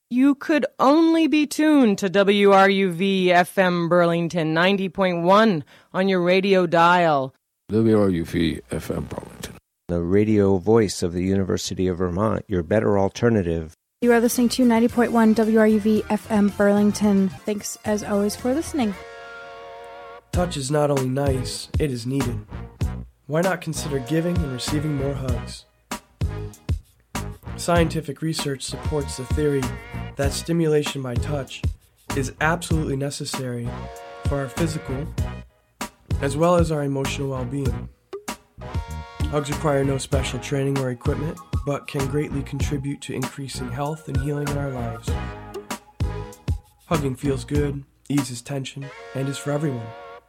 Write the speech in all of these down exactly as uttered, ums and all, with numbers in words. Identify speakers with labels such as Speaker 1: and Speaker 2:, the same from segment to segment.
Speaker 1: You could only be tuned to W R U V F M Burlington ninety point one on your radio dial.
Speaker 2: W R U V F M Burlington,
Speaker 3: the radio voice of the University of Vermont, your better alternative.
Speaker 4: You are listening to ninety point one W R U V F M Burlington. Thanks, as always, for listening.
Speaker 5: Touch is not only nice, it is needed. Why not consider giving and receiving more hugs? Scientific research supports the theory that stimulation by touch is absolutely necessary for our physical as well as our emotional well-being. Hugs require no special training or equipment, but can greatly contribute to increasing health and healing in our lives. Hugging feels good, eases tension, and is for everyone.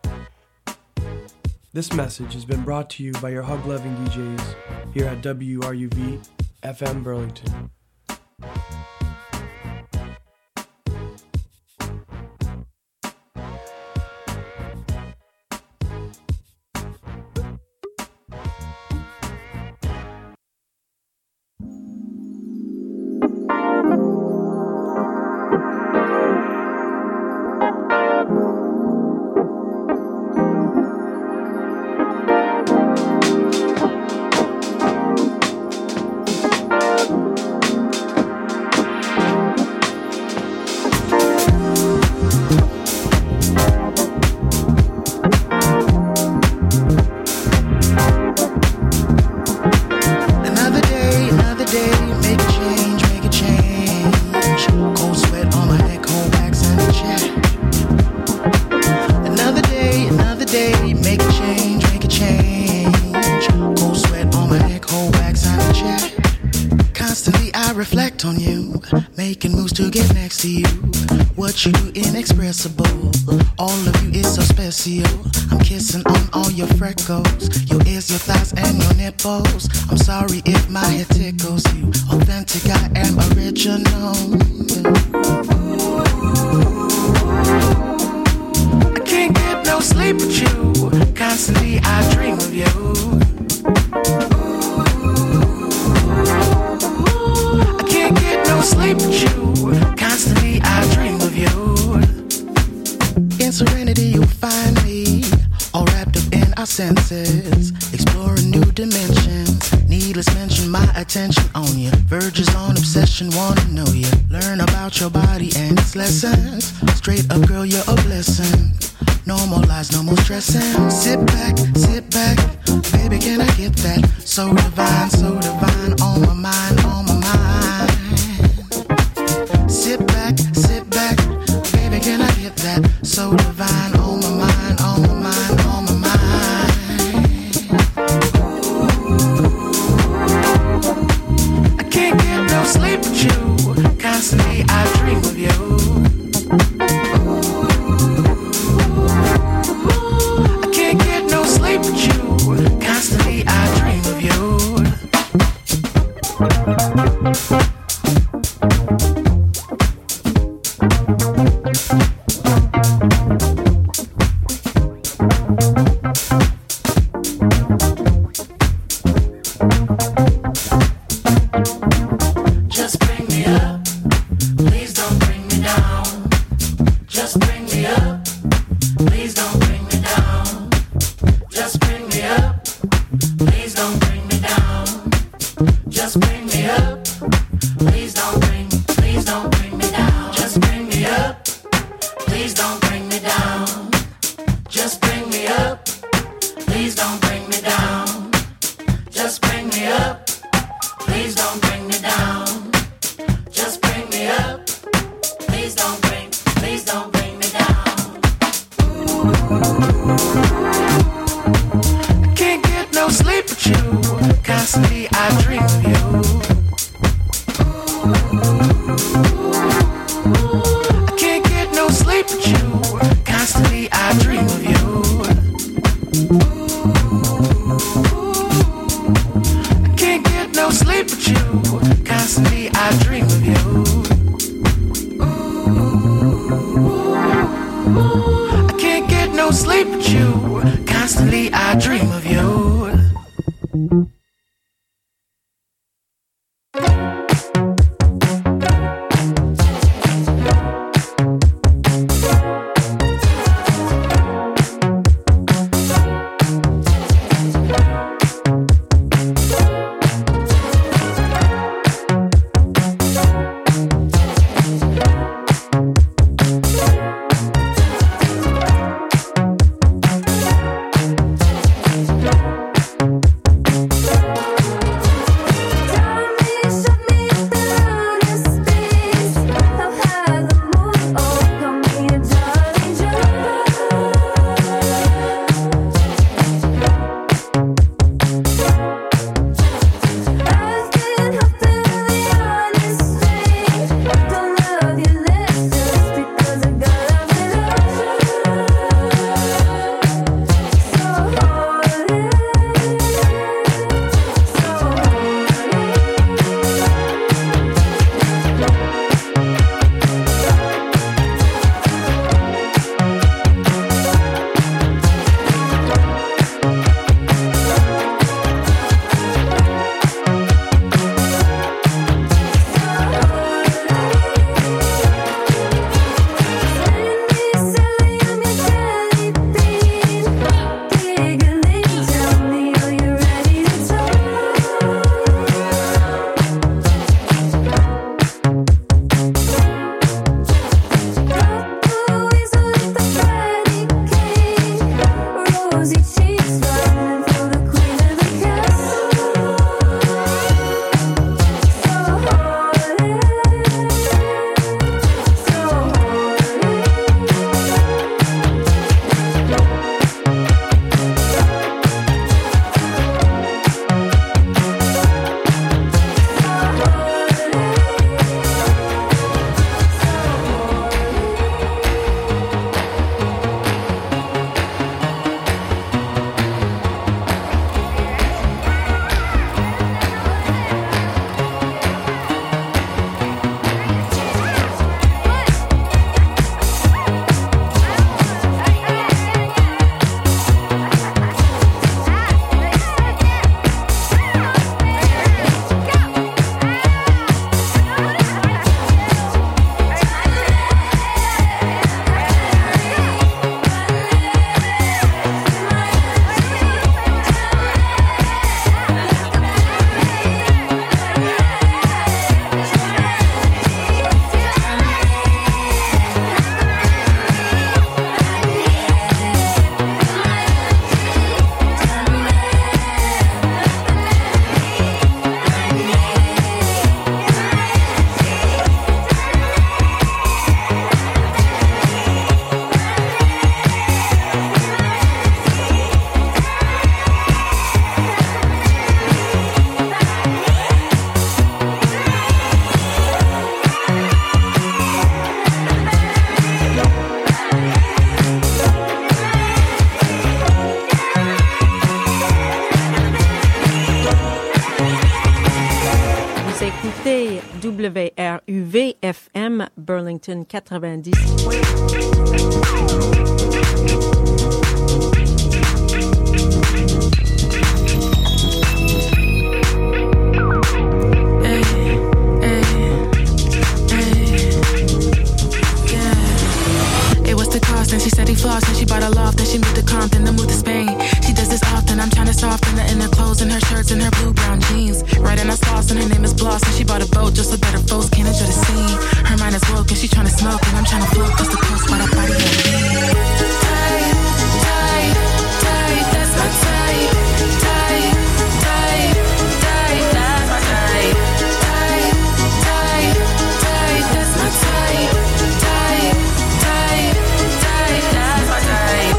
Speaker 5: This message has been brought to you by your hug-loving D Js here at W R U V F M Burlington.
Speaker 6: You inexpressible, all of you is so special. I'm kissing on all your freckles, your ears, your thighs, and your nipples. I'm sorry if my head tickles you. Authentic, I am original. I can't get no sleep with you. Constantly I dream of you. I can't get no sleep with you. Constantly I dream of you. In serenity you'll find me, all wrapped up in our senses, exploring new dimensions. Needless mention, my attention on you, verges on obsession, wanna know you. Learn about your body and its lessons. Straight up girl, you're a blessing. No more lies, no more stressing. Sit back, sit back, baby, can I get that? So divine, so divine, on my mind, on my mind. Sit back, sit back, baby, can I get that? So divine, on my mind, on my mind, on my mind. I can't get no sleep with you. Constantly I dream of you. I can't get no sleep with you. Constantly I dream of you.
Speaker 7: écoutez W R U V F M Burlington quatre-vingt-dix.
Speaker 6: Then she said he flossed, then she bought a loft, then she moved to Compton, then moved to Spain. She does this often, I'm trying to soften her in her clothes and her shirts and her blue brown jeans. Right in her sauce and her name is Bloss, and she bought a boat just so that her folks can't enjoy the scene. Her mind is woke and she trying to smoke, and I'm trying to float just the coast while that body on me. Tight, tight, tight, that's my type. Tight, tight, tight, that's my type. Tight, tight, tight, that's my type. Tight, tight, tight, that's my type.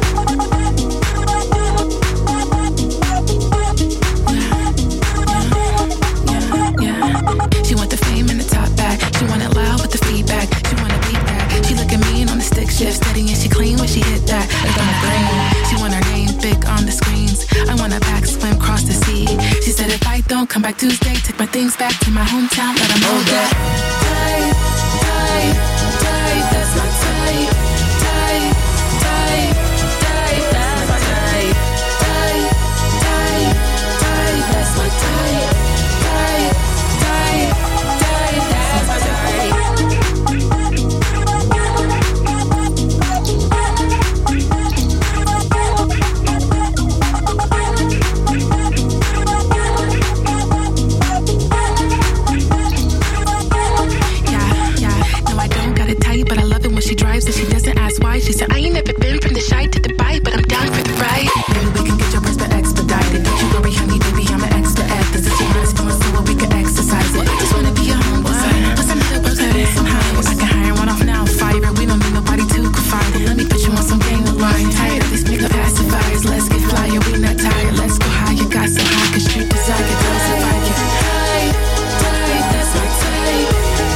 Speaker 6: Yeah, yeah, yeah. She want the fame and the top back. She want it loud with the feedback. She want to beat that. She look at me and on the stick shift, steady and she clean when she hit that. Like on the brain. She want her name big on the screens. I want a back swim cross the sea. She said if I don't come back Tuesday, take my things back to my hometown, let them know that. Tight, tight, tight, that's my type. Tight, tight, tight, that's my type. Tight, tight, tight, that's my type. Tight, tight, tight, that's my type. But I love it when she drives and she doesn't ask why. She said, I ain't never been from the shy to Dubai, but I'm down for the ride. Maybe we can get your breast but expedited. Don't you worry, honey, baby, I'm an expert at this. It's your honest doing so we can exercise it. I just wanna be a home designer. Plus I'm the person that somehow I can hire one off now, fire it. We don't need nobody to confide it. Let me put you on some gang of line. Tired of these nigga pacifiers. Let's get flyer, we not tired. Let's go higher, got so high, cause you desire it. Those if I can. Tight, tight, that's my type.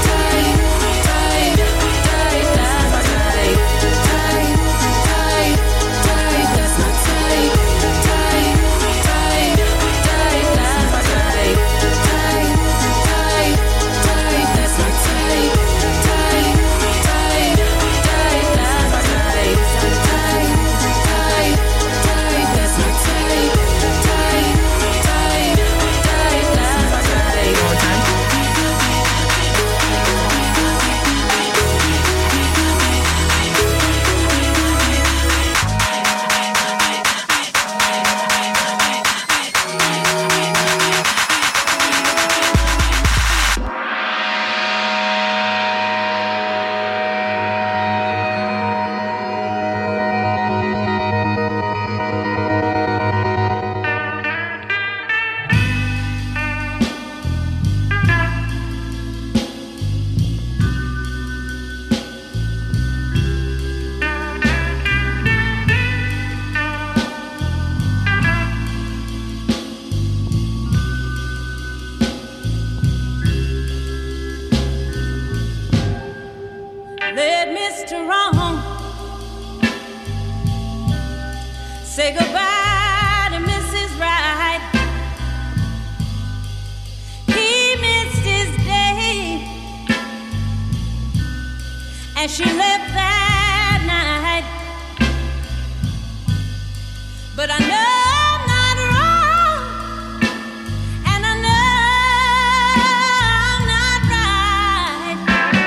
Speaker 8: Say goodbye to Missus Right. He missed his day, and she left that night. But I know I'm not wrong, and I know I'm not right.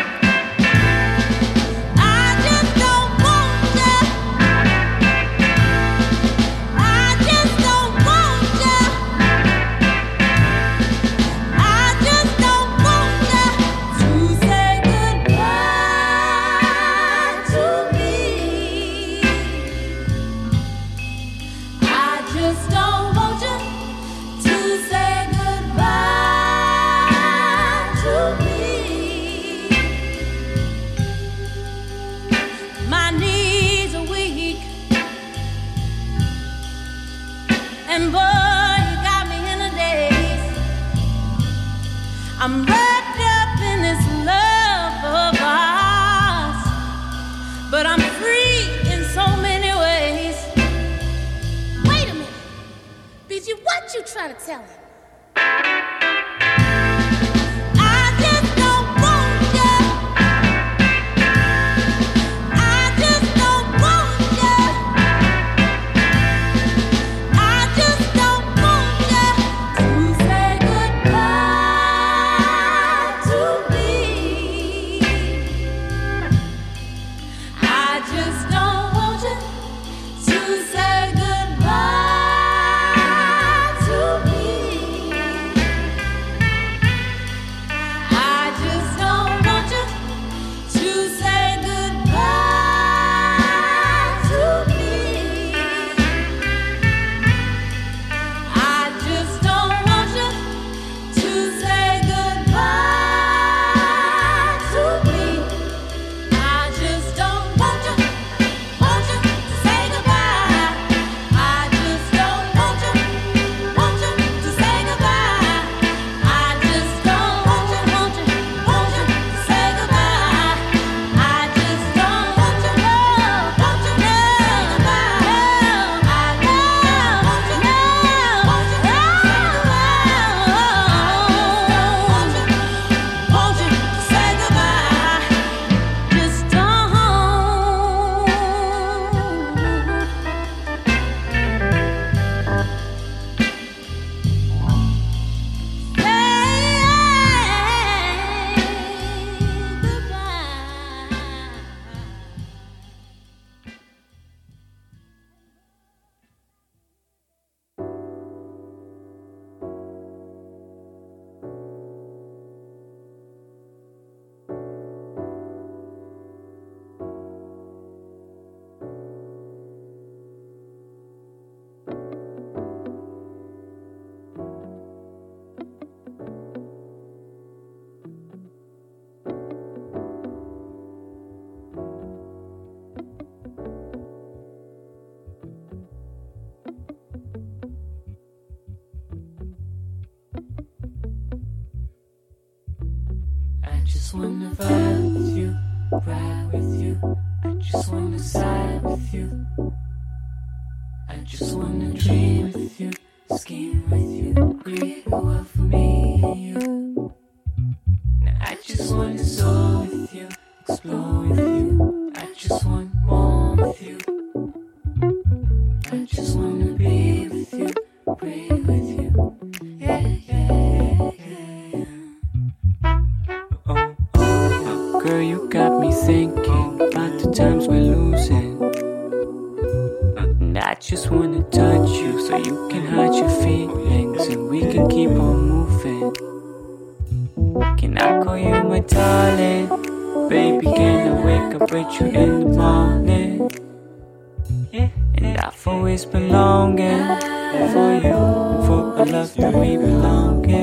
Speaker 8: I just don't want you. I just don't want you. I just don't want you to say goodbye to me. I just don't want you to say goodbye to me. My knees are weak, and boy, you got me in a daze. I'm wrapped up in this love of ours, but I'm free in so many ways. Wait a minute, B G, what you trying to tell him?
Speaker 9: just wanna vibe with you, ride with you. I just wanna side with you. I just wanna dream with you, scheme with you, create a world for me and you. Now I just wanna soar with you, explore with you. I just want more with you. I just wanna be with you, breathe with you. Yeah, yeah, yeah. Oh, oh, oh, girl, you got me thinking about the times we're losing. And I just wanna touch you so you can hide your feelings and we can keep on moving. Can I call you my darling? Baby, can I wake up with you in the morning? And I've always been longing for you, for a love that we belong.